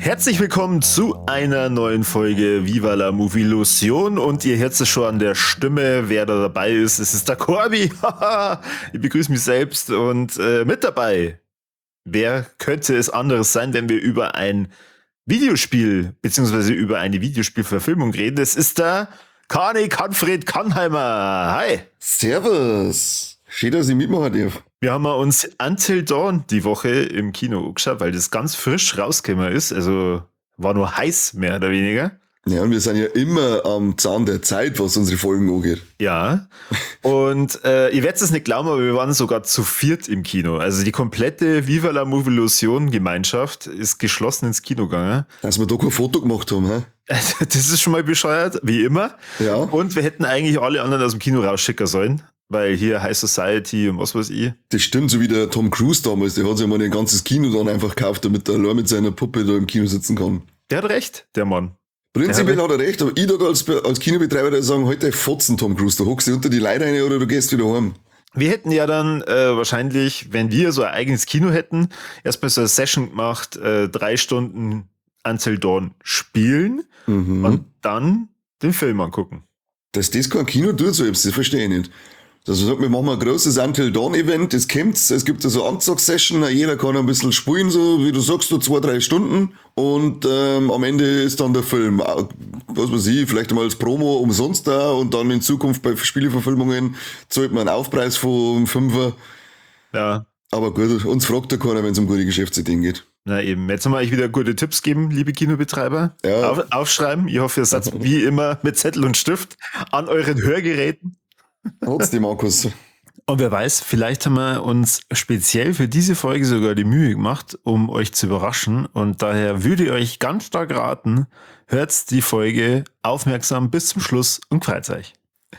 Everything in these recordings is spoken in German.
Herzlich willkommen zu einer neuen Folge Viva la Movilusion und ihr hört es schon an der Stimme, wer da dabei ist. Es ist der Corby. Ich begrüße mich selbst und mit dabei. Wer könnte es anderes sein, wenn wir über ein Videospiel beziehungsweise über eine Videospielverfilmung reden? Es ist der Kani Kanfred Kannheimer. Hi. Servus. Schön, dass ich mitmachen darf. Wir haben uns Until Dawn die Woche im Kino angeschaut, weil das ganz frisch rausgekommen ist. Also war nur heiß, mehr oder weniger. Ja, und wir sind ja immer am Zahn der Zeit, was unsere Folgen angeht. Ja. Und ihr werdet es nicht glauben, aber wir waren sogar zu viert im Kino. Also die komplette Viva la Movilusion Gemeinschaft ist geschlossen ins Kino gegangen. Dass wir da kein Foto gemacht haben, hä? Das ist schon mal bescheuert, wie immer. Ja. Und wir hätten eigentlich alle anderen aus dem Kino rausschicken sollen. Weil hier High Society und was weiß ich. Das stimmt, so wie der Tom Cruise damals, der hat sich mal ein ganzes Kino dann einfach gekauft, damit er allein mit seiner Puppe da im Kino sitzen kann. Der hat recht, der Mann. Prinzipiell hat er recht, aber ich da als Kinobetreiber da sagen, heute Fotzen, Tom Cruise, du hockst dich unter die Leute rein oder du gehst wieder heim. Wir hätten ja dann wahrscheinlich, wenn wir so ein eigenes Kino hätten, erstmal so eine Session gemacht, 3 Stunden Until Dawn spielen und dann den Film angucken. Dass das kein Kino tut, so das verstehe ich nicht. Also sagt, wir machen ein großes Until Dawn Event, das kommt's, es gibt so eine Anzugssession, jeder kann ein bisschen spielen, so wie du sagst, so 2-3 Stunden und am Ende ist dann der Film, was weiß ich, vielleicht einmal als Promo umsonst da und dann in Zukunft bei Spieleverfilmungen zahlt man einen Aufpreis von 5er. Ja. Aber gut, uns fragt ja keiner, wenn es um gute Geschäftsideen geht. Na eben, jetzt haben wir euch wieder gute Tipps geben, liebe Kinobetreiber. Ja. Aufschreiben, ich hoffe, ihr seid wie immer mit Zettel und Stift an euren Hörgeräten. Hat's die Markus. Und wer weiß, vielleicht haben wir uns speziell für diese Folge sogar die Mühe gemacht, um euch zu überraschen. Und daher würde ich euch ganz stark raten, hört die Folge aufmerksam bis zum Schluss und freut euch.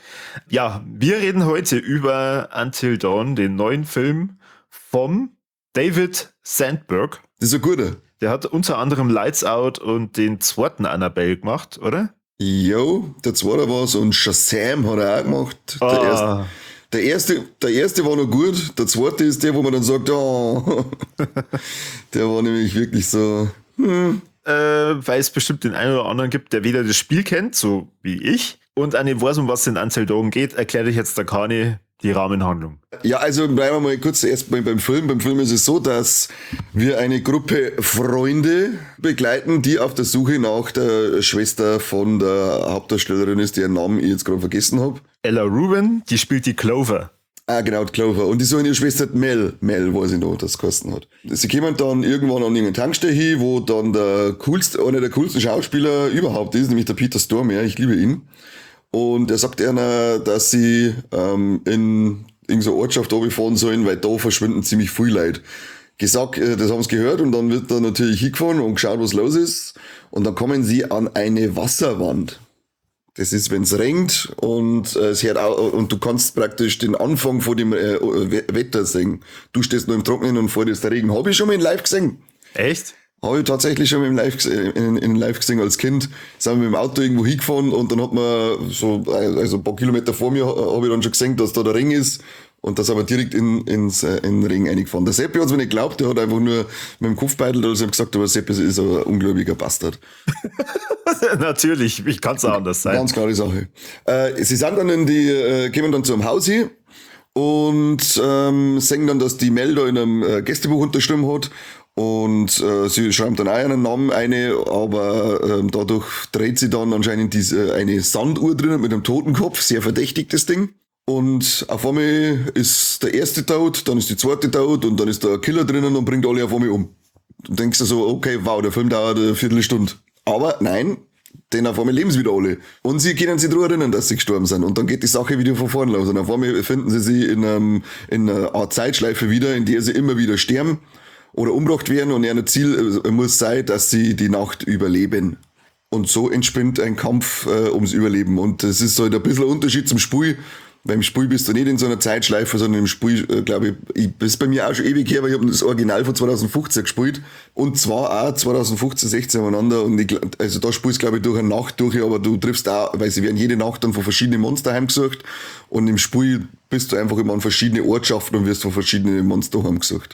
Ja, wir reden heute über Until Dawn, den neuen Film vom David Sandberg. Das ist ein guter. Der hat unter anderem Lights Out und den zweiten Annabelle gemacht, oder? Jo, der zweite war so ein Shazam hat er auch gemacht. Der erste war noch gut, der zweite ist der, wo man dann sagt, oh, der war nämlich wirklich so, weil es bestimmt den einen oder anderen gibt, der weder das Spiel kennt, so wie ich, und an dem weiß, um was in Until Dawn geht, erklärt euch jetzt der Kani die Rahmenhandlung. Ja, also bleiben wir mal kurz erst beim Film. Beim Film ist es so, dass wir eine Gruppe Freunde begleiten, die auf der Suche nach der Schwester von der Hauptdarstellerin ist, deren Namen ich jetzt gerade vergessen habe. Ella Rubin, die spielt die Clover. Ah, genau, die Clover. Und die so ihre Schwester Mel, weiß ich noch, das geheißen hat. Sie kommen dann irgendwann an irgendeine Tankstelle hin, wo dann einer der coolsten Schauspieler überhaupt ist, nämlich der Peter Stormare, ich liebe ihn. Und er sagt einer, dass sie in irgendeine Ortschaft runterfahren sollen, weil da verschwinden ziemlich viel Leute. Gesagt, das haben sie gehört und dann wird da natürlich hingefahren und geschaut, was los ist. Und dann kommen sie an eine Wasserwand. Das ist, wenn es regnet und es hört auch, und du kannst praktisch den Anfang von dem Wetter sehen. Du stehst nur im Trockenen und vor dir ist der Regen. Habe ich schon mal in Live gesehen. Echt? Habe ich tatsächlich schon in Live gesehen als Kind. Sind wir mit dem Auto irgendwo hingefahren und dann hat man so, also ein paar Kilometer vor mir, habe ich dann schon gesehen, dass da der Ring ist und das aber direkt in den Ring reingefahren. Der Seppi hat es mir nicht geglaubt, der hat einfach nur mit dem Kopfbeutel, also gesagt, aber Seppi ist ein ungläubiger Bastard. Natürlich, wie kann es anders sein? Ganz klare Sache. Sie sind dann kommen dann zum Haus hin und sehen dann, dass die Mel da in einem Gästebuch unterschrieben hat. Und sie schreibt dann auch einen Namen eine, aber dadurch dreht sie dann anscheinend eine Sanduhr drinnen mit einem Totenkopf, sehr verdächtig das Ding. Und auf einmal ist der erste tot, dann ist die zweite tot und dann ist der Killer drinnen und bringt alle auf einmal um. Du denkst dir so, okay, wow, der Film dauert eine Viertelstunde. Aber nein, denn auf einmal leben sie wieder alle. Und sie können sich daran erinnern, dass sie gestorben sind. Und dann geht die Sache wieder von vorne los. Und auf einmal finden sie sich in einer Art Zeitschleife wieder, in der sie immer wieder sterben oder umgebracht werden und ihr Ziel muss sein, dass sie die Nacht überleben. Und so entspinnt ein Kampf ums Überleben. Und das ist halt ein bisschen ein Unterschied zum Spiel. Beim Spiel bist du nicht in so einer Zeitschleife, sondern im Spiel, glaube ich, ist bei mir auch schon ewig her, weil ich habe das Original von 2015 gespielt. Und zwar auch 2015, 16 miteinander. Und also da spielst du, glaube ich, durch eine Nacht durch, aber du triffst auch, weil sie werden jede Nacht dann von verschiedenen Monster heimgesucht. Und im Spiel bist du einfach immer an verschiedene Ortschaften und wirst von verschiedenen Monster heimgesucht.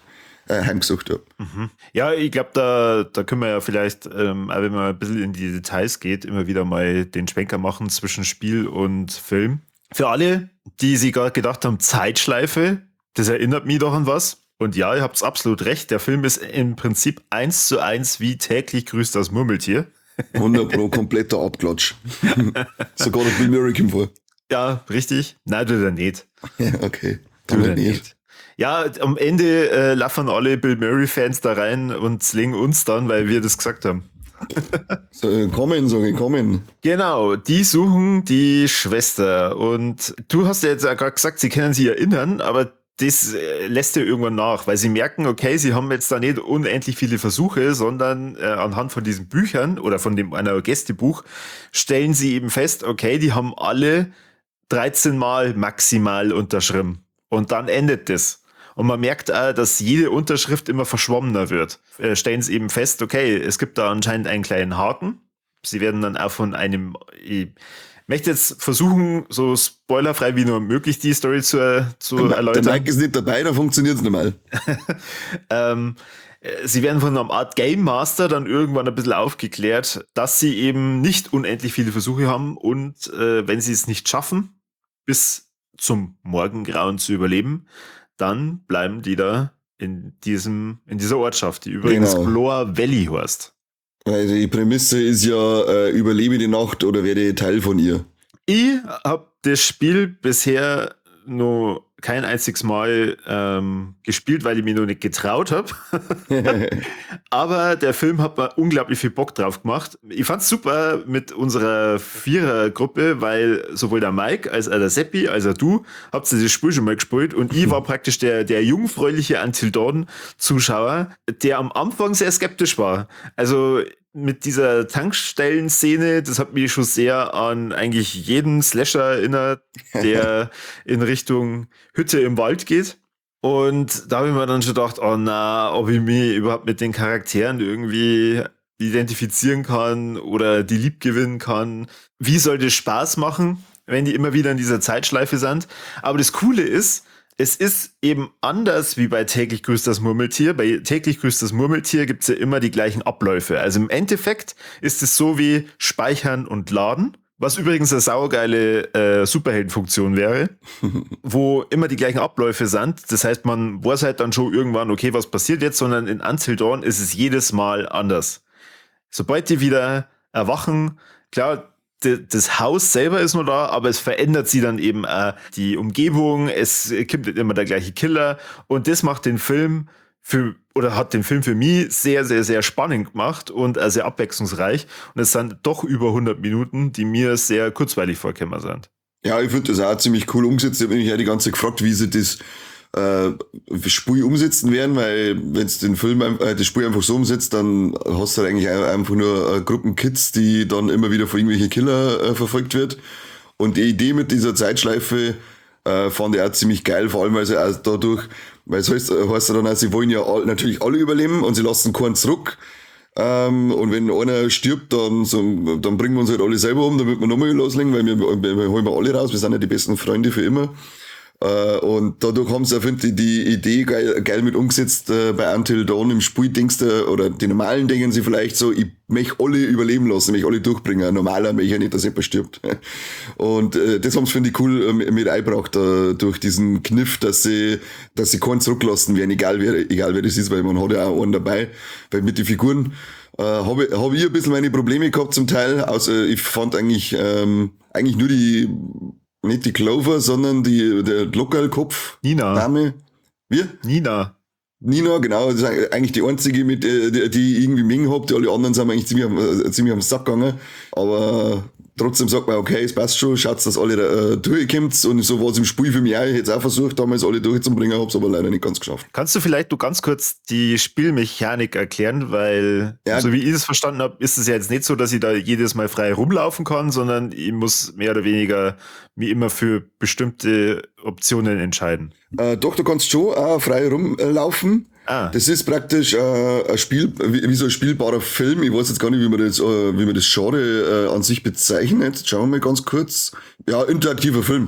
heimgesucht habe. Ja, ich glaube, da können wir ja vielleicht, auch wenn man ein bisschen in die Details geht, immer wieder mal den Schwenker machen zwischen Spiel und Film. Für alle, die sich gerade gedacht haben, Zeitschleife, das erinnert mich doch an was. Und ja, ihr habt absolut recht, der Film ist im Prinzip 1:1 wie täglich grüßt das Murmeltier. 100% kompletter Abklatsch. Sogar der Bill Murray kommt vor. Ja, richtig. Nein, tut er nicht. Ja, okay. Tut er nicht. Ja, am Ende laufen alle Bill Murray-Fans da rein und slingen uns dann, weil wir das gesagt haben. So, kommen. Genau, die suchen die Schwester. Und du hast ja jetzt gerade gesagt, sie können sich erinnern, aber das lässt ja irgendwann nach, weil sie merken, okay, sie haben jetzt da nicht unendlich viele Versuche, sondern anhand von diesen Büchern oder von dem einer Gästebuch stellen sie eben fest, okay, die haben alle 13 Mal maximal unterschrieben. Und dann endet das. Und man merkt auch, dass jede Unterschrift immer verschwommener wird. Stellen sie eben fest, okay, es gibt da anscheinend einen kleinen Haken. Sie werden dann auch von einem, ich möchte jetzt versuchen, so spoilerfrei wie nur möglich die Story zu erläutern. Der Mike ist nicht dabei, da funktioniert es normal. Sie werden von einer Art Game Master dann irgendwann ein bisschen aufgeklärt, dass sie eben nicht unendlich viele Versuche haben und wenn sie es nicht schaffen, bis zum Morgengrauen zu überleben, dann bleiben die da in dieser Ortschaft, die übrigens Bloor Valley heißt. Weil die Prämisse ist ja, überlebe die Nacht oder werde Teil von ihr. Ich habe das Spiel bisher noch kein einziges Mal gespielt, weil ich mich noch nicht getraut habe. Aber der Film hat mir unglaublich viel Bock drauf gemacht. Ich fand's super mit unserer Vierergruppe, weil sowohl der Mike als auch der Seppi, als auch du, habt ihr das Spiel schon mal gespielt und ich war praktisch der jungfräuliche Until Dawn Zuschauer, der am Anfang sehr skeptisch war. Also mit dieser Tankstellenszene, das hat mich schon sehr an eigentlich jeden Slasher erinnert, der in Richtung Hütte im Wald geht. Und da habe ich mir dann schon gedacht, oh na, ob ich mich überhaupt mit den Charakteren irgendwie identifizieren kann oder die lieb gewinnen kann. Wie soll das Spaß machen, wenn die immer wieder in dieser Zeitschleife sind? Aber das Coole ist, es ist eben anders wie bei täglich grüßt das Murmeltier. Bei täglich grüßt das Murmeltier gibt's ja immer die gleichen Abläufe. Also im Endeffekt ist es so wie Speichern und Laden, was übrigens eine saugeile Superheldenfunktion wäre, wo immer die gleichen Abläufe sind. Das heißt, man weiß halt dann schon irgendwann, okay, was passiert jetzt, sondern in Until Dawn ist es jedes Mal anders. Sobald die wieder erwachen, klar, das Haus selber ist nur da, aber es verändert sie dann eben die Umgebung, es kommt nicht immer der gleiche Killer und das macht den Film hat den Film für mich sehr, sehr, sehr spannend gemacht und sehr abwechslungsreich und es sind doch über 100 Minuten, die mir sehr kurzweilig vorgekommen sind. Ja, ich finde das auch ziemlich cool umgesetzt. Ich habe mich ja die ganze Zeit gefragt, wie sie das Spiel umsetzen werden, weil wenn es das Spiel einfach so umsetzt, dann hast du halt eigentlich einfach nur Gruppen Kids, die dann immer wieder von irgendwelchen Killer verfolgt wird. Und die Idee mit dieser Zeitschleife fand ich auch ziemlich geil, vor allem weil sie auch dadurch, weil es heißt ja dann auch, sie wollen ja natürlich alle überleben und sie lassen keinen zurück. Und wenn einer stirbt, dann bringen wir uns halt alle selber um, damit wir nochmal loslegen, weil wir holen wir alle raus, wir sind ja die besten Freunde für immer. Und dadurch haben sie, finde ich, die Idee geil mit umgesetzt bei Until Dawn im Spiel, oder die normalen denken sie vielleicht so, ich möchte alle überleben lassen, ich möchte alle durchbringen. Ein normaler möchte ja nicht, dass jemand stirbt. Und das haben sie, finde ich, cool mit eingebracht, durch diesen Kniff, dass sie keinen zurücklassen werden, egal wer das ist, weil man hat ja auch einen dabei, weil mit den Figuren habe ich ein bisschen meine Probleme gehabt zum Teil, außer ich fand eigentlich nur nicht die Clover, sondern der Lockerkopf. Nina. Name. Wie? Nina, genau. Das ist eigentlich die einzige, mit die ich irgendwie Ming hab. Die alle anderen sind mir eigentlich ziemlich am Sack gegangen. Aber trotzdem sagt man, okay, es passt schon, schaut, dass alle durchkommt. Und so war es im Spiel für mich auch. Ich hätte es auch versucht, damals alle durchzubringen, hab's aber leider nicht ganz geschafft. kannst du vielleicht ganz kurz die Spielmechanik erklären, weil so wie ich es verstanden habe, ist es ja jetzt nicht so, dass ich da jedes Mal frei rumlaufen kann, sondern ich muss mehr oder weniger mich immer für bestimmte Optionen entscheiden. Doch, du kannst schon auch frei rumlaufen. Das ist praktisch ein Spiel, wie so ein spielbarer Film. Ich weiß jetzt gar nicht, wie man das Genre an sich bezeichnet. Schauen wir mal ganz kurz. Ja, interaktiver Film.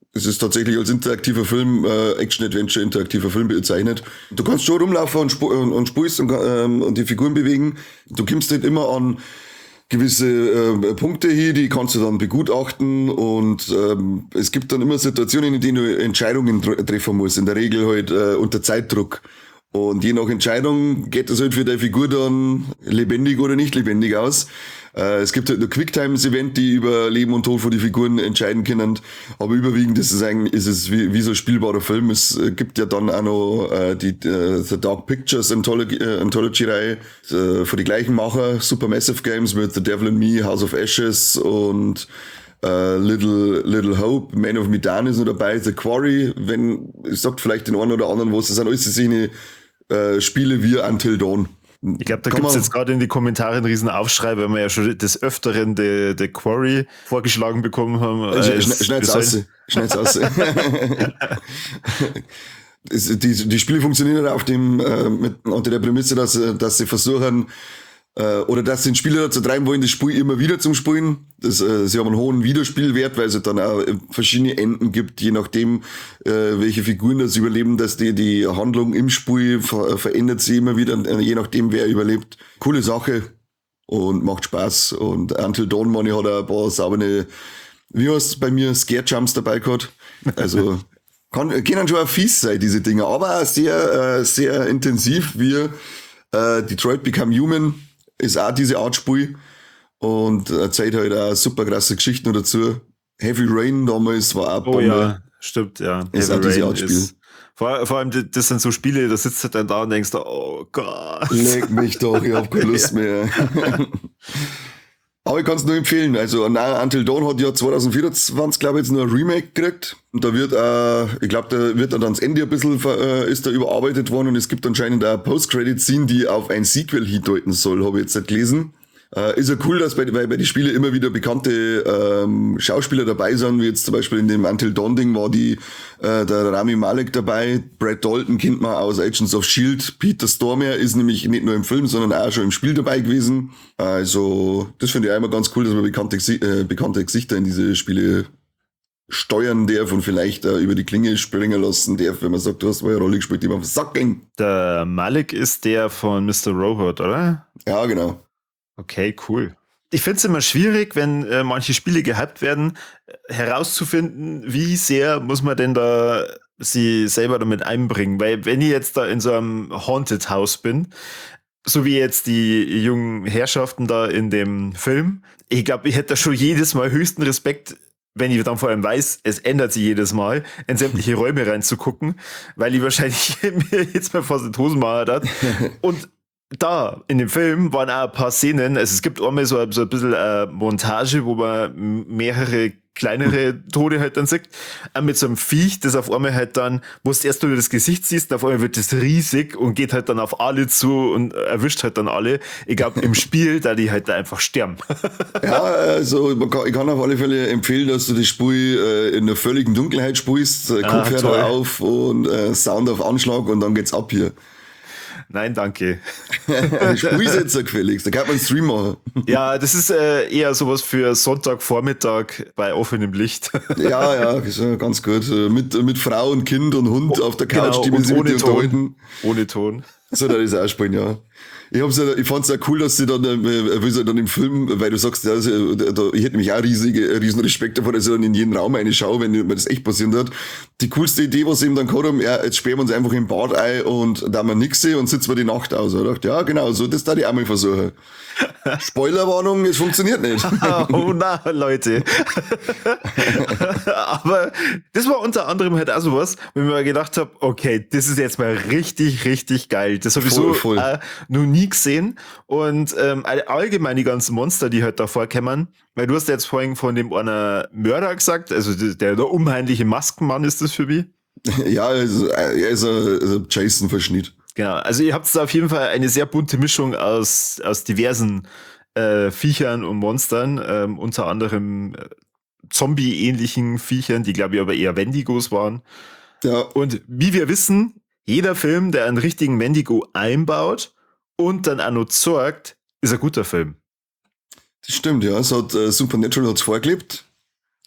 Es ist tatsächlich als interaktiver Film, Action-Adventure, interaktiver Film bezeichnet. Du kannst schon rumlaufen und spulst und die Figuren bewegen. Du kommst nicht immer an gewisse Punkte hier, die kannst du dann begutachten und es gibt dann immer Situationen, in denen du Entscheidungen treffen musst, in der Regel halt unter Zeitdruck. Und je nach Entscheidung geht das halt für deine Figur dann lebendig oder nicht lebendig aus. Es gibt halt nur Quicktimes-Event, die über Leben und Tod von den Figuren entscheiden können. Aber überwiegend ist es wie so ein spielbarer Film. Es gibt ja dann auch noch die The Dark Pictures Anthology-Reihe von die gleichen Macher, Supermassive Games mit The Devil in Me, House of Ashes und Little Hope, Man of Medan ist noch dabei, The Quarry, ich sag vielleicht den einen oder anderen was, das sind alles solche Spiele wie Until Dawn. Ich glaube, da gibt es jetzt gerade in die Kommentare einen riesen Aufschrei, weil wir ja schon des Öfteren The Quarry vorgeschlagen bekommen haben. Schneid's aus. Die Spiele funktionieren auf unter der Prämisse, dass sie versuchen, oder dass sie den Spieler dazu treiben wollen, das Spiel immer wieder zum Spielen. Sie haben einen hohen Wiederspielwert, weil es dann auch verschiedene Enden gibt, je nachdem, welche Figuren das überleben, dass die Handlung im Spiel verändert sich immer wieder, je nachdem, wer überlebt. Coole Sache und macht Spaß. Und Until Dawn Money hat auch ein paar saubere, wie heißt es bei mir, Scare Jumps dabei gehabt. Also, können schon auch fies sein, diese Dinger, aber auch sehr intensiv, wie Detroit Become Human ist auch diese Art Spiel und erzählt halt auch super krasse Geschichten dazu. Heavy Rain damals war auch Bombe. Oh ja, stimmt, ja. Ist Heavy auch diese Art Spiel. Vor allem, das sind so Spiele, da sitzt du dann da und denkst, oh Gott. Leck mich doch, ich hab keine Lust mehr. Aber ich kann es nur empfehlen. Also Until Dawn hat ja 2024, glaube ich, jetzt nur ein Remake gekriegt. Und da wird, ich glaube, da wird dann das Ende ein bisschen ist da überarbeitet worden und es gibt anscheinend auch eine Post-Credit-Scene, die auf ein Sequel hindeuten soll, habe ich jetzt nicht gelesen. Ist ja cool, dass bei den Spielen immer wieder bekannte Schauspieler dabei sind, wie jetzt zum Beispiel in dem Until Dawn Ding war der Rami Malek dabei, Brad Dalton kennt man aus Agents of S.H.I.E.L.D., Peter Stormare ist nämlich nicht nur im Film, sondern auch schon im Spiel dabei gewesen. Also das finde ich auch immer ganz cool, dass man bekannte Gesichter in diese Spiele steuern darf und vielleicht über die Klinge springen lassen darf, wenn man sagt, du hast mal eine Rolle gespielt, die man auf den Sack ging. Der Malek ist der von Mr. Robot, oder? Ja, genau. Okay, cool. Ich finde es immer schwierig, wenn manche Spiele gehypt werden, herauszufinden, wie sehr muss man denn da sie selber damit einbringen. Weil wenn ich jetzt da in so einem Haunted House bin, so wie jetzt die jungen Herrschaften da in dem Film, ich glaube, ich hätte da schon jedes Mal höchsten Respekt, wenn ich dann vor allem weiß, es ändert sich jedes Mal, in sämtliche Räume reinzugucken, weil ich wahrscheinlich mir jetzt mal fast die Hosen machen hat. Und da, in dem Film, waren auch ein paar Szenen, also es gibt einmal so ein bisschen Montage, wo man mehrere kleinere Tode halt dann sieht, mit so einem Viech, das auf einmal halt dann, wo du erst nur das Gesicht siehst, auf einmal wird das riesig und geht halt dann auf alle zu und erwischt halt dann alle. Ich glaube, im Spiel, da die halt da einfach sterben. Ja, also ich kann auf alle Fälle empfehlen, dass du das Spiel in der völligen Dunkelheit spielst, Kopfhörer auf und Sound auf Anschlag und dann geht's ab hier. Nein, danke. Spielsetzer gefälligst, da kann man einen Stream machen. Ja, das ist eher sowas für Sonntagvormittag bei offenem Licht. Ja, ist ganz gut. Mit Frau und Kind und Hund auf der Couch, genau, die wir sich mit dir unterhalten. Ohne Ton. So, da ist auch spielen, ja. Ich fand's auch cool, dass sie dann, wie sie dann im Film, weil du sagst, ja, ich hätte mich auch riesen Respekt davor, dass ich dann in jeden Raum reinschaue, wenn mir das echt passiert hat. Die coolste Idee, was sie ihm dann gehabt haben, ja, jetzt sperren wir uns einfach im Bad ein und da haben wir nix sehen und sitzen wir die Nacht aus. Ich dachte, ja, genau, so, das darf ich auch mal versuchen. Spoilerwarnung, es funktioniert nicht. Oh na, Leute. Aber das war unter anderem halt auch sowas, wenn ich mir gedacht habe, okay, das ist jetzt mal richtig, richtig geil. Das habe ich so noch nie gesehen. Und allgemein die ganzen Monster, die halt da vorkommen, weil du hast jetzt vorhin von dem einer Mörder gesagt, also der unheimliche Maskenmann ist das für mich. Ja, er ist ein Jason-Verschnitt. Genau, also ihr habt da auf jeden Fall eine sehr bunte Mischung aus diversen Viechern und Monstern, unter anderem Zombie-ähnlichen Viechern, die glaube ich aber eher Wendigos waren. Ja. Und wie wir wissen, jeder Film, der einen richtigen Wendigo einbaut und dann auch noch sorgt, ist ein guter Film. Das stimmt, ja. Es hat Supernatural hat's vorgelebt.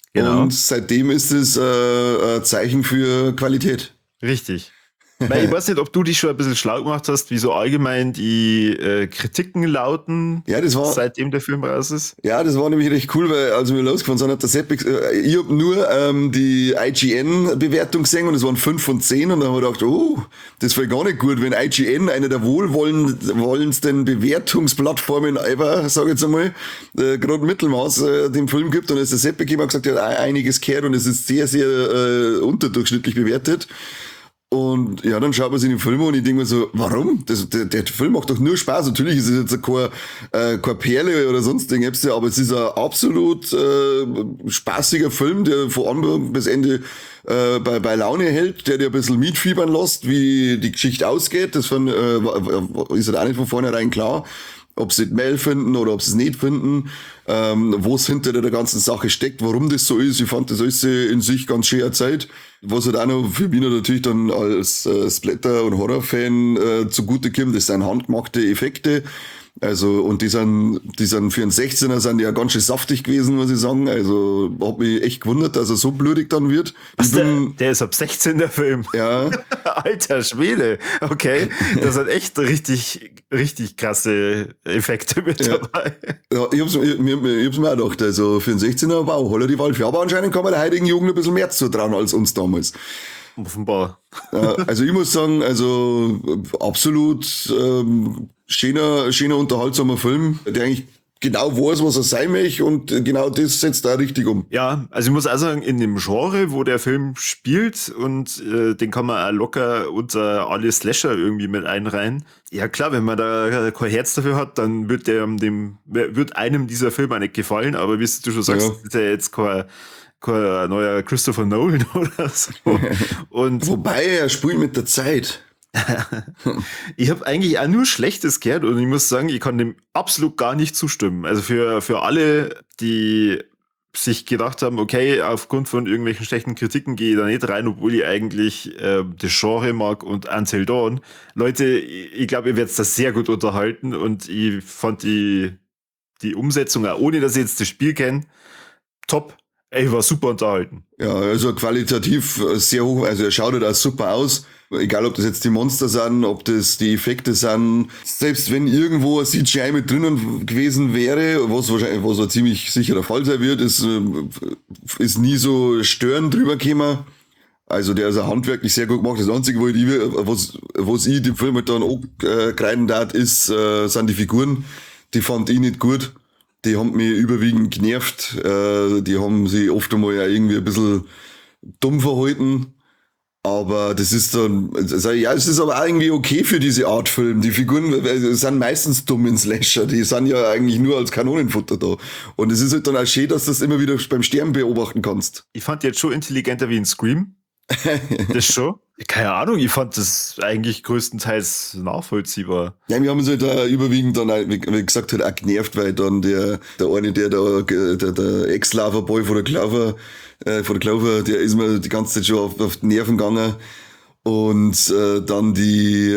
Genau. Und seitdem ist es ein Zeichen für Qualität. Richtig. Weil ich weiß nicht, ob du dich schon ein bisschen schlau gemacht hast, wie so allgemein die Kritiken lauten, Ja, seitdem der Film raus ist. das war nämlich recht cool, weil als wir losgefahren sind, hat der Sepp, ich hab nur die IGN-Bewertung gesehen und es waren 5 von 10 und dann haben wir gedacht, oh, das wäre gar nicht gut, wenn IGN, eine der wohlwollendsten Bewertungsplattformen ever, sag ich jetzt einmal, gerade Mittelmaß dem Film gibt, und dann ist der Sepp gekommen und gesagt, er hat einiges gehört und es ist sehr, sehr unterdurchschnittlich bewertet. Und ja, dann schaut man sich den Film an und ich denke mir so, warum? Der Film macht doch nur Spaß. Natürlich ist es jetzt keine Perle oder sonst irgendwas, aber es ist ein absolut spaßiger Film, der von Anfang bis Ende bei Laune hält, der dir ein bisschen mitfiebern lässt, wie die Geschichte ausgeht. Das ist halt auch nicht von vornherein klar, ob sie es Mail finden oder ob sie es nicht finden, wo es hinter der ganzen Sache steckt, warum das so ist. Ich fand das alles in sich ganz schön erzählt. Was halt auch noch für mich natürlich dann als Splatter- und Horror-Fan zugute kommt, das sind handgemachte Effekte. Also, und die sind für einen 16er sind die ja ganz schön saftig gewesen, muss ich sagen. Also, hat mich echt gewundert, dass er so blutig dann wird. Der ist ab 16 der Film. Ja. Alter Schwede. Okay. Das hat echt richtig, richtig krasse Effekte mit dabei. Ja, ich hab's mir auch gedacht. Also, für einen 16er, wow, holla die Waldfee. Aber anscheinend kann man der heutigen Jugend ein bisschen mehr zutrauen als uns damals. Offenbar. Also, ich muss sagen, also, absolut, schöner, unterhaltsamer Film, der eigentlich genau weiß, was er sein möchte, und genau das setzt da richtig um. Ja, also ich muss auch sagen, in dem Genre, wo der Film spielt, und den kann man auch locker unter alle Slasher irgendwie mit einreihen. Ja klar, wenn man da kein Herz dafür hat, dann wird einem dieser Film auch nicht gefallen, aber wie du schon sagst, ist ja jetzt kein neuer Christopher Nolan oder so. Und wobei er spielt mit der Zeit. Ich habe eigentlich auch nur Schlechtes gehört, und ich muss sagen, ich kann dem absolut gar nicht zustimmen. Also für alle, die sich gedacht haben, okay, aufgrund von irgendwelchen schlechten Kritiken gehe ich da nicht rein, obwohl ich eigentlich das Genre mag und Until Dawn. Leute, ich glaube, ihr werdet das sehr gut unterhalten, und ich fand die Umsetzung, auch ohne dass ich jetzt das Spiel kenne, top. Ich war super unterhalten. Ja, also qualitativ sehr hoch, also er schaut halt auch super aus. Egal, ob das jetzt die Monster sind, ob das die Effekte sind. Selbst wenn irgendwo ein CGI mit drinnen gewesen wäre, was ein ziemlich sicherer Fall sein wird, ist nie so störend drüber gekommen. Also der ist ja handwerklich sehr gut gemacht. Das Einzige, was ich dem Film halt dann auch kreiden darf, sind die Figuren. Die fand ich nicht gut. Die haben mich überwiegend genervt. Die haben sich oft einmal ja irgendwie ein bisschen dumm verhalten. Aber das ist dann, ja, es ist aber auch irgendwie okay für diese Art Film. Die Figuren sind meistens dumm in Slasher. Die sind ja eigentlich nur als Kanonenfutter da. Und es ist halt dann auch schön, dass du das immer wieder beim Sterben beobachten kannst. Ich fand die jetzt schon intelligenter wie in Scream. Das schon? Keine Ahnung, ich fand das eigentlich größtenteils nachvollziehbar. Ja, wir haben uns halt da überwiegend dann, wie gesagt, halt auch genervt, weil dann der eine, der Ex-Lover-Boy von der Clover, der ist mir die ganze Zeit schon auf die Nerven gegangen. Und dann die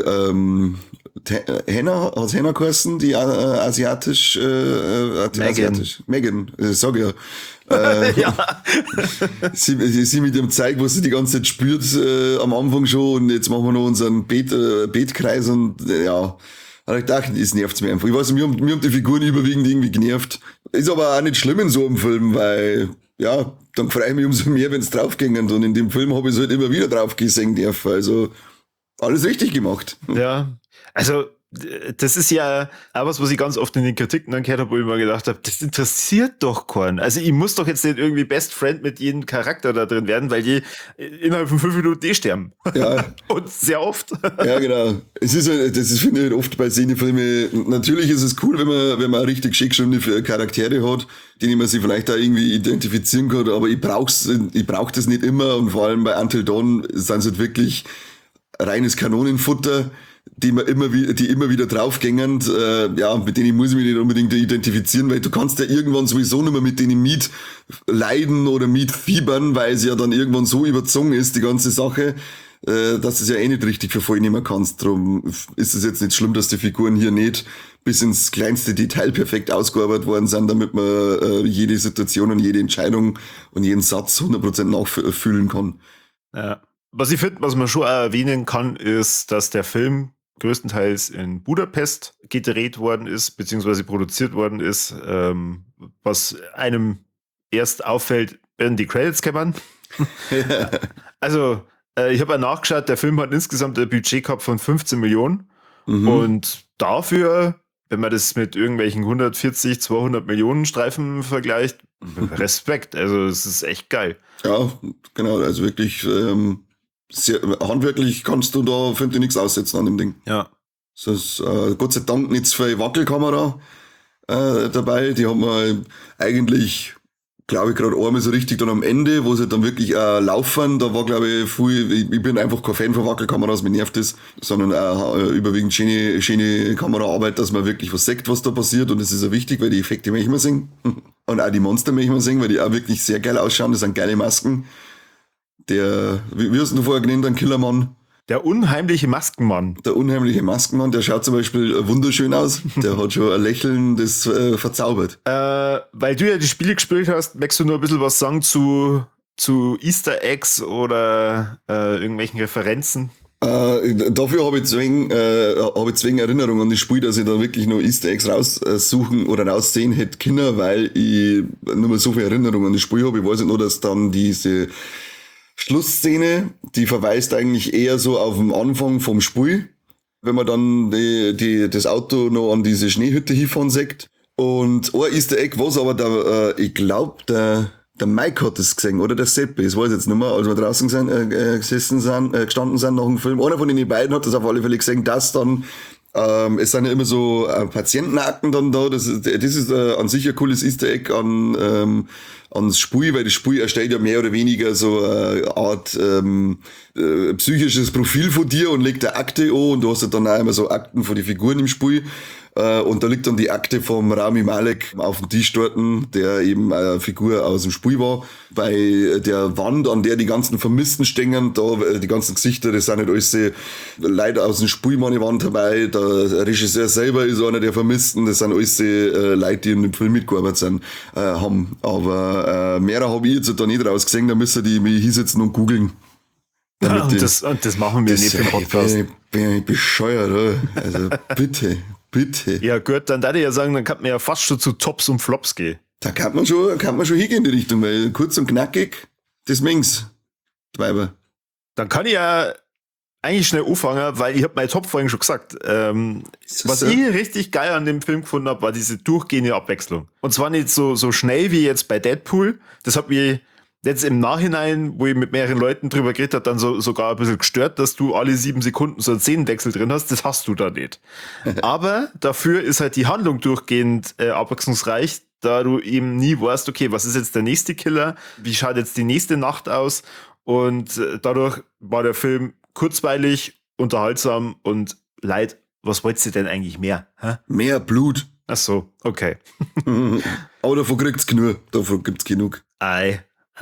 hat's Henna geheißen, die asiatisch. Megan, sag ja. Ja. sie mit dem Zeug, was sie die ganze Zeit spürt am Anfang schon, und jetzt machen wir noch unseren Betkreis, und ja, aber ich dachte, das nervt's mir einfach. Ich weiß, mir haben die Figuren überwiegend irgendwie genervt. Ist aber auch nicht schlimm in so einem Film, weil ja, dann freue ich mich umso mehr, wenn es draufgingen, und in dem Film habe ich es halt immer wieder drauf gesehen dürfen. Also alles richtig gemacht. Ja, also das ist ja auch was ich ganz oft in den Kritiken dann gehört habe, wo ich mir gedacht habe, das interessiert doch keinen. Also ich muss doch jetzt nicht irgendwie Best Friend mit jedem Charakter da drin werden, weil die innerhalb von 5 Minuten sterben. Ja. Und sehr oft. Ja, genau. Das finde ich halt oft bei Szenefilmen. Natürlich ist es cool, wenn man richtig schick geschriebene Charaktere hat, denen man sich vielleicht auch irgendwie identifizieren kann, aber ich brauch das nicht immer, und vor allem bei Until Dawn sind es halt wirklich reines Kanonenfutter, die immer wieder draufgängern, mit denen muss ich mich nicht unbedingt identifizieren, weil du kannst ja irgendwann sowieso nicht mehr mit denen leiden oder mitfiebern, weil es ja dann irgendwann so überzogen ist, die ganze Sache. dass du es ja eh nicht richtig für voll nehmen kannst. Darum ist es jetzt nicht schlimm, dass die Figuren hier nicht bis ins kleinste Detail perfekt ausgearbeitet worden sind, damit man jede Situation und jede Entscheidung und jeden Satz 100% nachfühlen kann. Ja. Was ich finde, was man schon auch erwähnen kann, ist, dass der Film größtenteils in Budapest gedreht worden ist, beziehungsweise produziert worden ist. Was einem erst auffällt, wenn die Credits kämmern. Also, ich habe nachgeschaut, der Film hat insgesamt ein Budget gehabt von 15 Millionen. Und dafür, wenn man das mit irgendwelchen 140, 200 Millionen Streifen vergleicht, Respekt. Also, es ist echt geil. Ja, genau. Also wirklich sehr handwerklich kannst du da, finde ich, nichts aussetzen an dem Ding. Ja. Es ist Gott sei Dank nicht so viel Wackelkamera dabei. Die haben wir eigentlich, glaube ich, gerade einmal so richtig dann am Ende, wo sie dann wirklich laufen. Da war, glaube ich, viel, ich bin einfach kein Fan von Wackelkameras, mir nervt das, sondern überwiegend schöne Kameraarbeit, dass man wirklich was sieht, was da passiert. Und das ist ja wichtig, weil die Effekte möchte man sehen. Und auch die Monster möchte man sehen, weil die auch wirklich sehr geil ausschauen. Das sind geile Masken. Wie hast du vorher genannt, ein Killermann? Der unheimliche Maskenmann. Der unheimliche Maskenmann, der schaut zum Beispiel wunderschön aus. Der hat schon ein Lächeln, das verzaubert. Weil du ja die Spiele gespielt hast, möchtest du nur ein bisschen was sagen zu Easter Eggs oder irgendwelchen Referenzen? Dafür habe ich zwingen Erinnerungen an das Spiel, dass ich da wirklich noch Easter Eggs raussuchen oder raussehen hätte können, weil ich nur mal so viel Erinnerungen an das Spiel habe. Ich weiß nicht nur, dass dann diese Schlussszene, die verweist eigentlich eher so auf den Anfang vom Spiel, wenn man dann das Auto noch an diese Schneehütte hinfahren sieht. Und ein Easter Egg was aber ich glaube, der Mike hat das gesehen, oder der Seppi, das weiß ich jetzt nicht mehr, als wir draußen gestanden sind nach dem Film. Einer von den beiden hat das auf alle Fälle gesehen, dass dann es sind ja immer so Patientenakten dann da. Das ist an sich ein cooles Easter Egg ans Spiel, weil das Spiel erstellt ja mehr oder weniger so eine Art psychisches Profil von dir und legt eine Akte an und du hast ja dann auch immer so Akten von den Figuren im Spiel. Und da liegt dann die Akte vom Rami Malek auf dem Tisch dort, der eben eine Figur aus dem Spiel war. Bei der Wand, an der die ganzen Vermissten stehen, da die ganzen Gesichter, das sind nicht alles Leute aus dem Spiel, meine Wand dabei. Der Regisseur selber ist einer der Vermissten, das sind alles Leute, die in dem Film mitgearbeitet haben. Aber mehr habe ich jetzt da nicht raus gesehen, da müssen die mich hinsetzen und googeln. Ja, und das machen wir nicht im Podcast. Bin ich bescheuert, oder? Also bitte. Ja gut, dann darf ich ja sagen, dann kann man ja fast schon zu Tops und Flops gehen. Da kann man schon hingehen in die Richtung, weil kurz und knackig, das mengs, Weiber. Dann kann ich ja eigentlich schnell anfangen, weil ich habe mein Top vorhin schon gesagt. Was ich richtig geil an dem Film gefunden habe, war diese durchgehende Abwechslung. Und zwar nicht so schnell wie jetzt bei Deadpool. Das hat mich jetzt im Nachhinein, wo ich mit mehreren Leuten drüber geredet habe, dann sogar ein bisschen gestört, dass du alle 7 Sekunden so einen Szenenwechsel drin hast. Das hast du da nicht. Aber dafür ist halt die Handlung durchgehend abwechslungsreich, da du eben nie weißt, okay, was ist jetzt der nächste Killer? Wie schaut jetzt die nächste Nacht aus? Und dadurch war der Film kurzweilig, unterhaltsam und leid. Was wolltest du denn eigentlich mehr? Hä? Mehr Blut. Ach so, okay. Aber davon gibt's genug. Ei.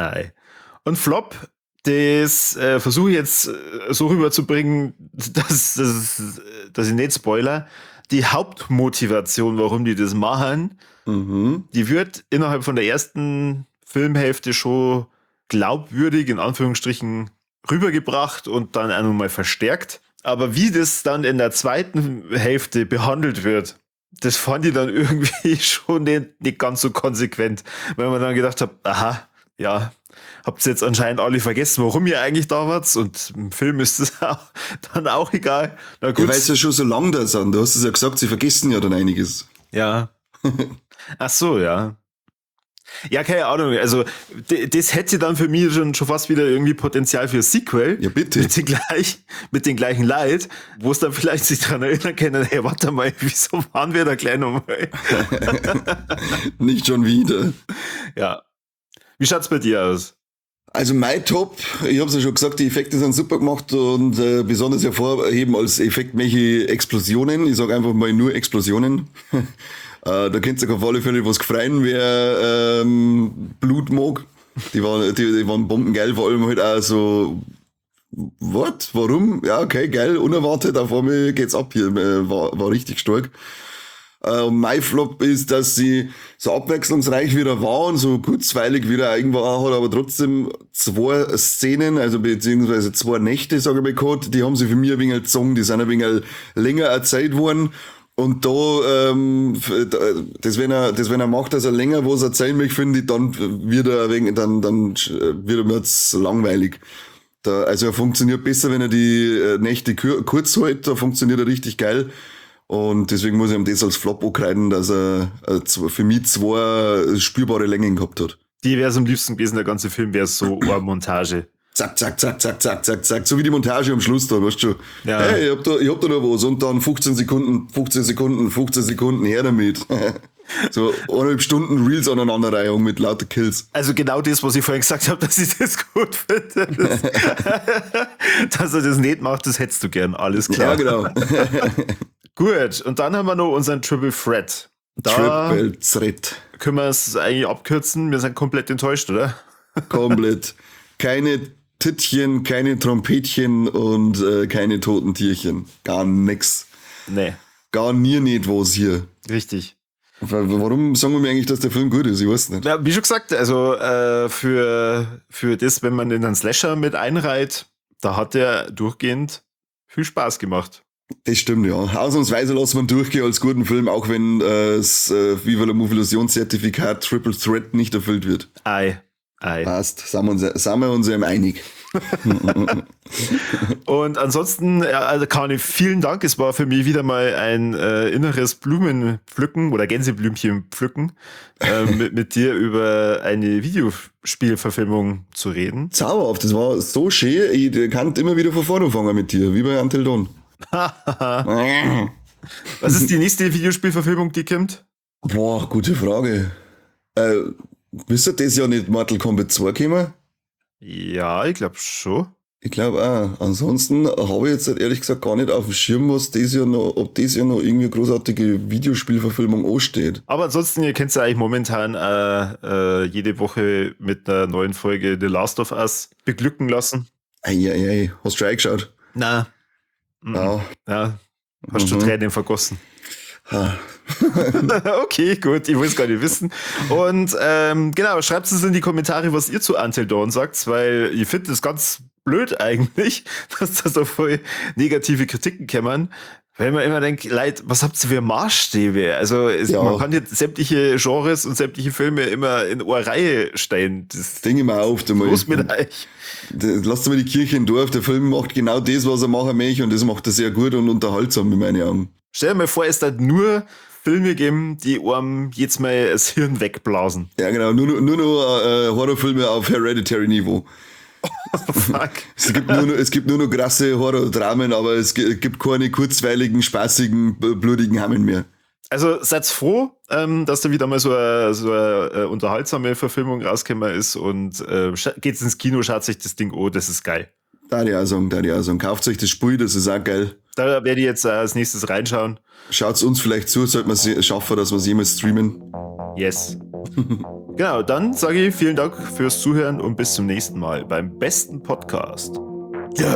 Und Flop, das versuche ich jetzt so rüberzubringen, dass ich nicht spoiler. Die Hauptmotivation, warum die das machen, die wird innerhalb von der ersten Filmhälfte schon glaubwürdig, in Anführungsstrichen, rübergebracht und dann auch nochmal verstärkt. Aber wie das dann in der zweiten Hälfte behandelt wird, das fand ich dann irgendwie schon nicht ganz so konsequent, weil man dann gedacht hat, aha, ja, habt ihr jetzt anscheinend alle vergessen, warum ihr eigentlich da wart? Und im Film ist es dann auch egal. Na gut. Ja, weil es ja schon so lang da sind. Du hast es ja gesagt, sie vergessen ja dann einiges. Ja. Ach so, ja. Ja, keine Ahnung. Also, das hätte dann für mich schon fast wieder irgendwie Potenzial für Sequel. Ja, bitte. Mit den gleichen Leid, wo es dann vielleicht sich daran erinnern können, hey, warte mal, wieso waren wir da gleich nochmal? Nicht schon wieder. Ja. Wie schaut's bei dir aus? Also mein Top, ich habe es ja schon gesagt, die Effekte sind super gemacht und besonders hervorheben als effektmäßige Explosionen. Ich sage einfach mal nur Explosionen. Da könnt ihr auf alle Fälle was gefreien, wer Blut mag. Die waren bombengeil, vor allem halt auch so what? Warum? Ja, okay, geil, unerwartet, auf einmal geht's ab hier, war richtig stark. Mein Flop ist, dass sie so abwechslungsreich wieder war und so kurzweilig wieder irgendwo hat, aber trotzdem 2 Szenen, also beziehungsweise 2 Nächte, sage ich mal gehabt, die haben sie für mich ein wenig gezogen, die sind ein wenig länger erzählt worden. Und da, das wenn er macht, dass er länger was erzählen möchte, finde ich, dann wird er mir jetzt langweilig. Also er funktioniert besser, wenn er die Nächte kurz hält, da funktioniert er richtig geil. Und deswegen muss ich ihm das als Flop ankreiden, dass er für mich 2 spürbare Längen gehabt hat. Die wäre es am liebsten gewesen, der ganze Film wäre so eine Montage. Zack, zack, zack, zack, zack, zack, zack. So wie die Montage am Schluss da, weißt du schon. Ja. Hey, ich hab da noch was. Und dann 15 Sekunden, her damit. So 1,5 Stunden Reels aneinanderreihung mit lauter Kills. Also genau das, was ich vorhin gesagt habe, dass ich das gut finde. Dass er das nicht macht, das hättest du gern. Alles klar. Ja, genau. Gut, und dann haben wir noch unseren Triple Threat. Da Triple Threat. können wir es eigentlich abkürzen. Wir sind komplett enttäuscht, oder? Komplett. Keine Tittchen, keine Trompetchen und keine toten Tierchen. Gar nix. Nee, Gar nicht was hier. richtig. Warum sagen wir mir eigentlich, dass der Film gut ist? Ich weiß nicht. Ja, wie schon gesagt, also für das, wenn man in einen Slasher mit einreiht, da hat der durchgehend viel Spaß gemacht. Das stimmt, ja. Ausnahmsweise lassen wir ihn durchgehen als guten Film, auch wenn das Viva la Movie-Zertifikat Triple Threat nicht erfüllt wird. Ei. Passt, sind wir uns eben einig. Und ansonsten, ja, also Kani, vielen Dank. Es war für mich wieder mal ein inneres Blumenpflücken oder Gänseblümchen pflücken, mit dir über eine Videospielverfilmung zu reden. Zauberhaft, das war so schön. Ich kann immer wieder von vorne anfangen mit dir, wie bei Until Dawn. Was ist die nächste Videospielverfilmung, die kommt? Boah, gute Frage. Müsste das ja nicht Mortal Kombat 2 kommen? Ja, ich glaube schon. Ich glaube auch. Ansonsten habe ich jetzt ehrlich gesagt gar nicht auf dem Schirm, ob das Jahr noch irgendwie eine großartige Videospielverfilmung ansteht. Aber ansonsten, ihr kennt ja eigentlich momentan jede Woche mit einer neuen Folge The Last of Us beglücken lassen. Ei. Hast du schon reingeschaut? Na. Ja. Ja. Hast du Tränen vergossen? Ha. Okay, gut, ich will es gar nicht wissen. Und genau, schreibt es in die Kommentare, was ihr zu Until Dawn sagt, weil ich finde das ganz blöd eigentlich, dass da so voll negative Kritiken kämmern. Weil man immer denkt, Leute, was habt ihr für Maßstäbe? Also man kann jetzt sämtliche Genres und sämtliche Filme immer in eine Reihe stellen. Das Ding immer auf, du mal. los mit euch. Lasst mal die Kirche im Dorf. Der Film macht genau das, was er machen möchte, und das macht er sehr gut und unterhaltsam in meinen Augen. Stell dir mal vor, es hat nur Filme geben, die einem jetzt mal das Hirn wegblasen. Ja, genau. Nur noch Horrorfilme auf Hereditary-Niveau. Oh, fuck. Es gibt nur noch krasse Horror-Dramen, aber es gibt keine kurzweiligen, spaßigen, blutigen Hammen mehr. Also seid froh, dass da wieder mal so eine unterhaltsame Verfilmung rausgekommen ist, und geht's ins Kino, schaut sich das Ding an, das ist geil. Da die auch sagen. Kauft euch das Spiel, das ist auch geil. Da werde ich jetzt als nächstes reinschauen. Schaut's uns vielleicht zu, sollte man es schaffen, dass wir es jemals streamen. Yes. Genau, dann sage ich vielen Dank fürs Zuhören und bis zum nächsten Mal beim besten Podcast der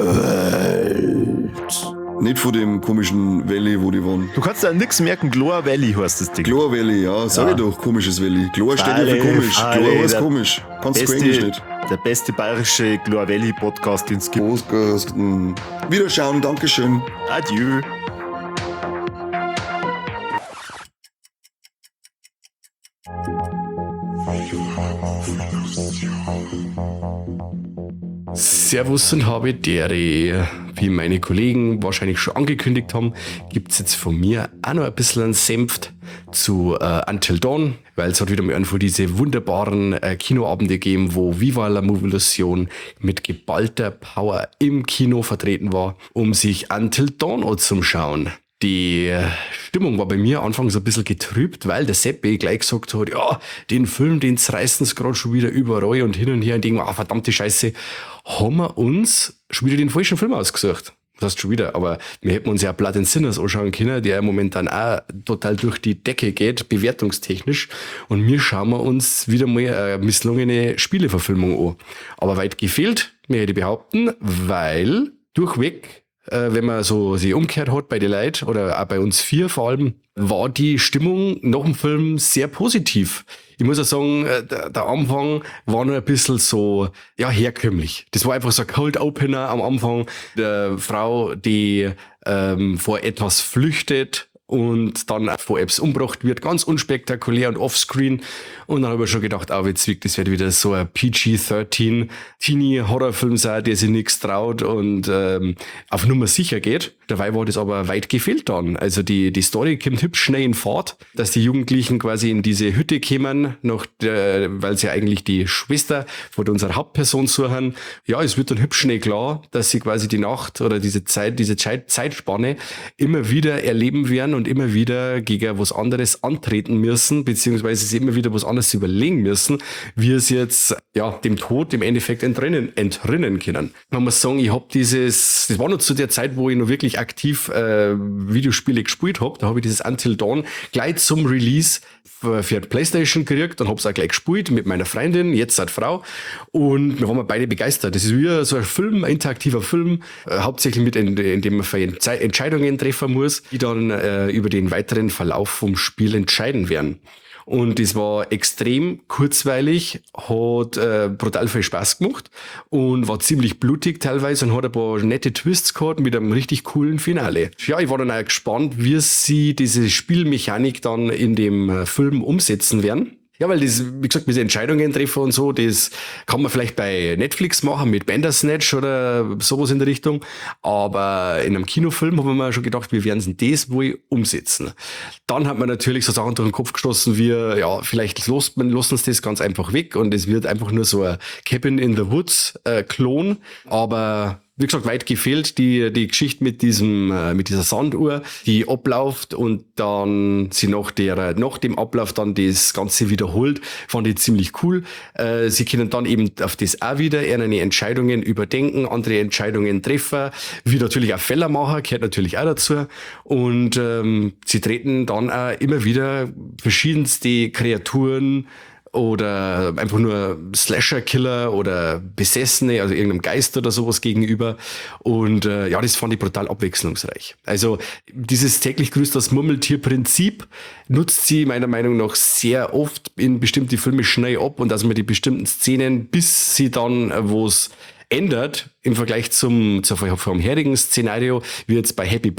Welt. Nicht von dem komischen Valley, wo die waren. Du kannst da nix merken, Glor Valley heißt das Ding. Glor Valley, ja, sag ich doch, komisches Valley. Glor steht ja für komisch. Glor heißt komisch. Kannst du Englisch nicht. Der beste bayerische Glor Valley Podcast, den es gibt. Podcast. Wiederschauen, Dankeschön. Adieu. Servus und habe dere. Wie meine Kollegen wahrscheinlich schon angekündigt haben, gibt es jetzt von mir auch noch ein bisschen einen Senf zu Until Dawn, weil es hat wieder mal einfach diese wunderbaren Kinoabende gegeben, wo Viva la Movie mit geballter Power im Kino vertreten war, um sich Until Dawn anzuschauen. Die Stimmung war bei mir anfangs ein bisschen getrübt, weil der Seppi gleich gesagt hat, ja, den Film, den zerreißen sie gerade schon wieder überall und hin und her und denken, verdammte Scheiße, haben wir uns schon wieder den falschen Film ausgesucht. Das heißt schon wieder, aber wir hätten uns ja Blood and Sinners anschauen können, der momentan auch total durch die Decke geht, bewertungstechnisch. Und wir schauen wir uns wieder mal eine misslungene Spieleverfilmung an. Aber weit gefehlt, möchte ich behaupten, weil durchweg, wenn man so sie umgekehrt hat bei den Leuten oder auch bei uns 4 vor allem, war die Stimmung nach dem Film sehr positiv. Ich muss auch sagen, der Anfang war noch ein bisschen so, ja, herkömmlich. Das war einfach so ein Cold Opener am Anfang. Der Frau, die vor etwas flüchtet und dann vor etwas umgebracht wird, ganz unspektakulär und offscreen. Und dann habe ich schon gedacht, witzig, das wird wieder so ein PG-13 Teenie-Horrorfilm sein, der sich nichts traut und auf Nummer sicher geht. Dabei war das aber weit gefehlt dann. Also die Story kommt hübsch schnell in Fahrt, dass die Jugendlichen quasi in diese Hütte kommen, weil sie eigentlich die Schwester von unserer Hauptperson suchen. Ja, es wird dann hübsch schnell klar, dass sie quasi die Nacht oder diese Zeitspanne immer wieder erleben werden und immer wieder gegen was anderes antreten müssen, beziehungsweise sie immer wieder was anderes überlegen müssen, wie es jetzt dem Tod im Endeffekt entrinnen können. Man muss sagen, das war noch zu der Zeit, wo ich noch wirklich aktiv Videospiele gespielt habe. Da habe ich dieses Until Dawn gleich zum Release für die Playstation gekriegt und habe es auch gleich gespielt mit meiner Freundin, jetzt als Frau, und wir waren beide begeistert. Das ist wie so ein interaktiver Film, hauptsächlich in dem man Entscheidungen treffen muss, die dann über den weiteren Verlauf vom Spiel entscheiden werden. Und es war extrem kurzweilig, hat brutal viel Spaß gemacht und war ziemlich blutig teilweise und hat ein paar nette Twists gehabt mit einem richtig coolen Finale. Ja, ich war dann auch gespannt, wie sie diese Spielmechanik dann in dem Film umsetzen werden. Ja, weil das, wie gesagt, diese Entscheidungen treffen und so, das kann man vielleicht bei Netflix machen mit Bandersnatch oder sowas in der Richtung. Aber in einem Kinofilm haben wir mal schon gedacht, wir werden das wohl umsetzen. Dann hat man natürlich so Sachen durch den Kopf gestoßen wie, vielleicht lassen sie das ganz einfach weg und es wird einfach nur so ein Cabin in the Woods Klon. Aber wie gesagt, weit gefehlt die Geschichte mit dieser Sanduhr, die abläuft und dann sie nach dem Ablauf dann das Ganze wiederholt, fand ich ziemlich cool. Sie können dann eben auf das auch wieder eine Entscheidungen überdenken, andere Entscheidungen treffen, wie natürlich auch Fehler machen, gehört natürlich auch dazu. Und sie treten dann auch immer wieder verschiedenste Kreaturen oder einfach nur Slasher-Killer oder Besessene, also irgendeinem Geist oder sowas gegenüber. Und das fand ich brutal abwechslungsreich. Also dieses täglich grüßt das Murmeltier-Prinzip nutzt sie meiner Meinung nach sehr oft in bestimmte Filme schnell ab und dass man die bestimmten Szenen, bis sie dann, wo es ändert, im Vergleich zum vorherigen Szenario, wie jetzt bei Happy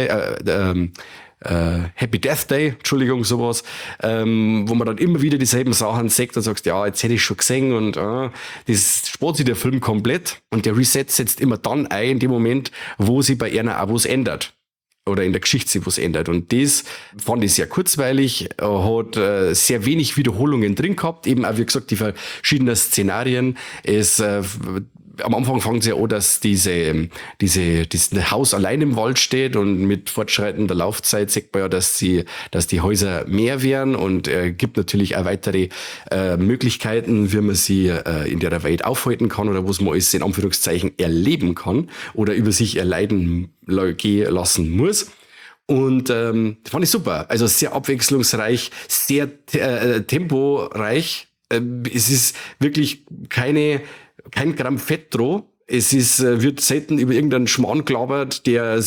Death Day, Entschuldigung, sowas, wo man dann immer wieder dieselben Sachen sagt und sagst, ja, jetzt hätte ich schon gesehen und das spart sich der Film komplett und der Reset setzt immer dann ein, in dem Moment, wo sich bei einer auch was ändert. Oder in der Geschichte sich was ändert. Und das fand ich sehr kurzweilig, hat sehr wenig Wiederholungen drin gehabt, eben auch, wie gesagt, die verschiedenen Szenarien. Am Anfang fangen sie an, dass dieses Haus allein im Wald steht und mit fortschreitender Laufzeit sieht man ja, dass die Häuser mehr werden und gibt natürlich auch weitere Möglichkeiten, wie man sie in der Welt aufhalten kann oder was man alles in Anführungszeichen erleben kann oder über sich erleiden gehen lassen muss. Und fand ich super. Also sehr abwechslungsreich, sehr temporeich. Es ist wirklich kein Gramm Fett drauf. Wird selten über irgendeinen Schmarrn gelabert, der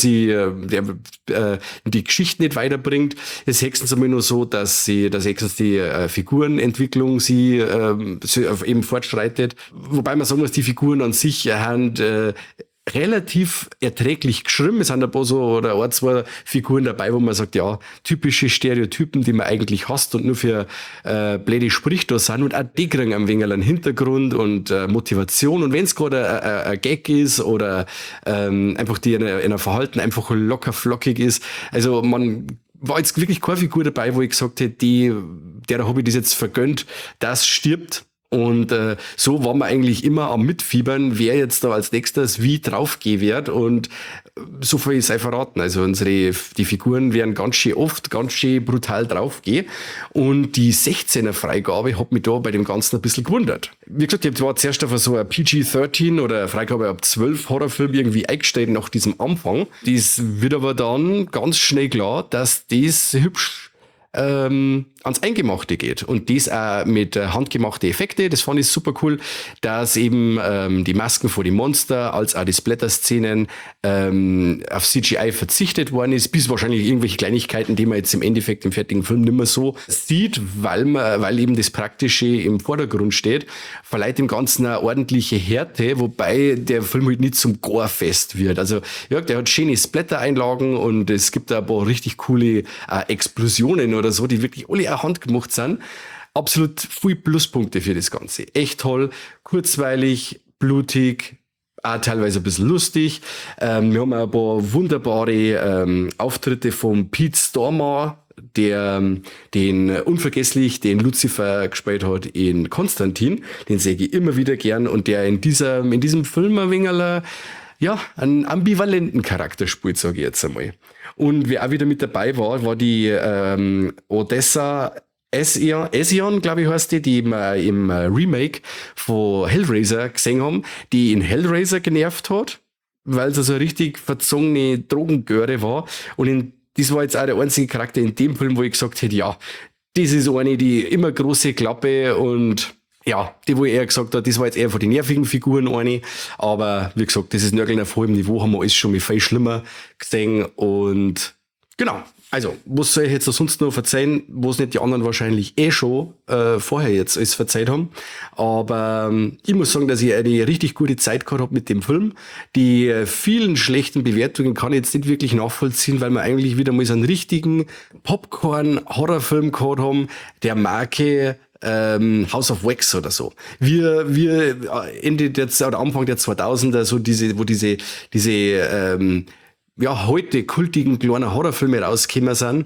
die Geschichte nicht weiterbringt. Es hexen sie immer nur so, dass die Figurenentwicklung sie eben fortschreitet. Wobei man sagen muss, die Figuren an sich haben relativ erträglich geschrieben. Es sind ein paar zwei Figuren dabei, wo man sagt, ja, typische Stereotypen, die man eigentlich hasst und nur für blöde Sprüche da sind. Und auch die kriegen ein wenig einen Hintergrund und Motivation. Und wenn es gerade ein Gag ist oder einfach die in einem Verhalten einfach locker flockig ist. Also man war jetzt wirklich keine Figur dabei, wo ich gesagt hätte, der habe ich das jetzt vergönnt, das stirbt. Und so waren wir eigentlich immer am Mitfiebern, wer jetzt da als nächstes wie draufgehen wird. Und so viel sei verraten. Also die Figuren werden ganz schön brutal draufgehen. Und die 16er Freigabe hat mich da bei dem Ganzen ein bisschen gewundert. Wie gesagt, ich war zuerst auf so ein PG-13 oder Freigabe ab 12 Horrorfilm irgendwie eingestellt nach diesem Anfang. Das wird aber dann ganz schnell klar, dass das hübsch an ans Eingemachte geht. Und das auch mit handgemachten Effekte, das fand ich super cool, dass eben die Masken vor die Monster als auch die Splatter-Szenen auf CGI verzichtet worden ist, bis wahrscheinlich irgendwelche Kleinigkeiten, die man jetzt im Endeffekt im fertigen Film nicht mehr so sieht, weil eben das Praktische im Vordergrund steht, verleiht dem Ganzen eine ordentliche Härte, wobei der Film halt nicht zum Gore-Fest wird. Also ja, der hat schöne Splatter-Einlagen und es gibt da ein paar richtig coole Explosionen oder so, die wirklich alle auch handgemacht sind. Absolut viel Pluspunkte für das Ganze. Echt toll, kurzweilig, blutig, auch teilweise ein bisschen lustig. Wir haben auch ein paar wunderbare Auftritte von Pete Stormare, der den Lucifer gespielt hat in Konstantin. Den sehe ich immer wieder gern und der in diesem Film ein wenig einen ambivalenten Charakter spielt, sage ich jetzt einmal. Und wer auch wieder mit dabei war die Odessa Esion, glaube ich, heißt die wir im Remake von Hellraiser gesehen haben, die in Hellraiser genervt hat, weil sie so eine richtig verzogene Drogengöre war. Und das war jetzt auch der einzige Charakter in dem Film, wo ich gesagt hätte, ja, das ist eine, die immer große Klappe und ja, die, wo ich eher gesagt habe, das war jetzt eher von den nervigen Figuren eine. Aber wie gesagt, das ist Nörgeln auf hohem Niveau, haben wir alles schon viel schlimmer gesehen. Und genau, also, was soll ich jetzt sonst noch verzeihen, was nicht die anderen wahrscheinlich schon vorher jetzt alles verzeiht haben. Aber ich muss sagen, dass ich eine richtig gute Zeit gehabt habe mit dem Film. Die vielen schlechten Bewertungen kann ich jetzt nicht wirklich nachvollziehen, weil wir eigentlich wieder mal so einen richtigen Popcorn-Horrorfilm gehabt haben, der Marke House of Wax oder so. Wir Anfang der 2000er, so wo diese heute kultigen kleinen Horrorfilme rausgekommen sind.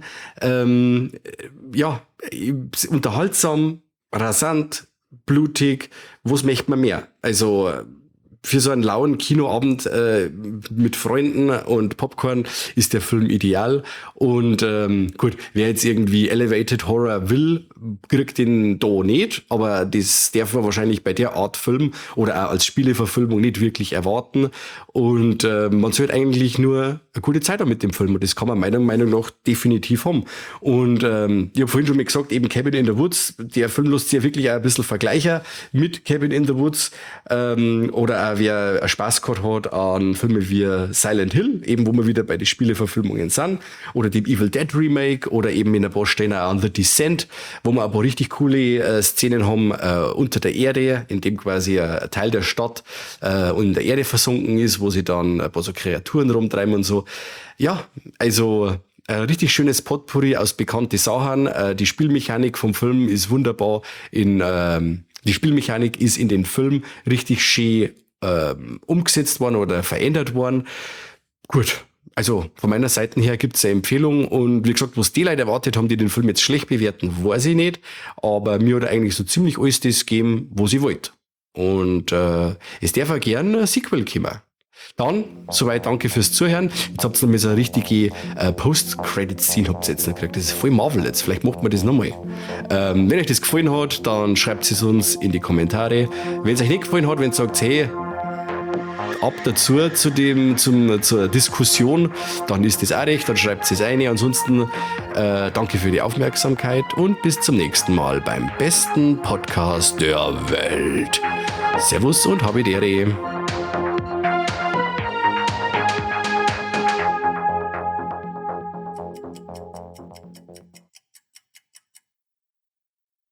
Unterhaltsam, rasant, blutig, was möchte man mehr? Also für so einen lauen Kinoabend mit Freunden und Popcorn ist der Film ideal. Und gut, wer jetzt irgendwie Elevated Horror will, kriegt den da nicht. Aber das darf man wahrscheinlich bei der Art Film oder auch als Spieleverfilmung nicht wirklich erwarten. Und man sollte eigentlich nur eine gute Zeit haben mit dem Film. Und das kann man meiner Meinung nach definitiv haben. Und ich habe vorhin schon mal gesagt, eben Cabin in the Woods, der Film lässt sich ja wirklich auch ein bisschen vergleichen mit Cabin in the Woods. Oder auch wer Spaß gehabt hat an Filme wie Silent Hill, eben wo wir wieder bei den Spieleverfilmungen sind, oder dem Evil Dead Remake, oder eben in ein paar Stellen auch an The Descent, wo wir ein paar richtig coole Szenen haben unter der Erde, in dem quasi ein Teil der Stadt in der Erde versunken ist, wo sie dann ein paar so Kreaturen rumtreiben und so. Ja, also ein richtig schönes Potpourri aus bekannten Sachen. Die Spielmechanik vom Film ist wunderbar. Die Spielmechanik ist in den Film richtig schön umgesetzt worden oder verändert worden. Gut, also von meiner Seite her gibt's eine Empfehlung und wie gesagt, was die Leute erwartet haben, die den Film jetzt schlecht bewerten, weiß ich nicht, aber mir hat eigentlich so ziemlich alles das gegeben, was ich wollte. Und es darf auch gerne ein Sequel kommen. Dann, soweit danke fürs Zuhören. Jetzt habt ihr noch mal so eine richtige Post-Credit-Scene habt ihr jetzt noch gekriegt. Das ist voll Marvel jetzt. Vielleicht macht man das nochmal. Wenn euch das gefallen hat, dann schreibt es uns in die Kommentare. Wenn es euch nicht gefallen hat, wenn ihr sagt, hey, ab dazu zur Diskussion, dann ist das auch recht, dann schreibt es rein. Ansonsten danke für die Aufmerksamkeit und bis zum nächsten Mal beim besten Podcast der Welt. Servus und Habidere.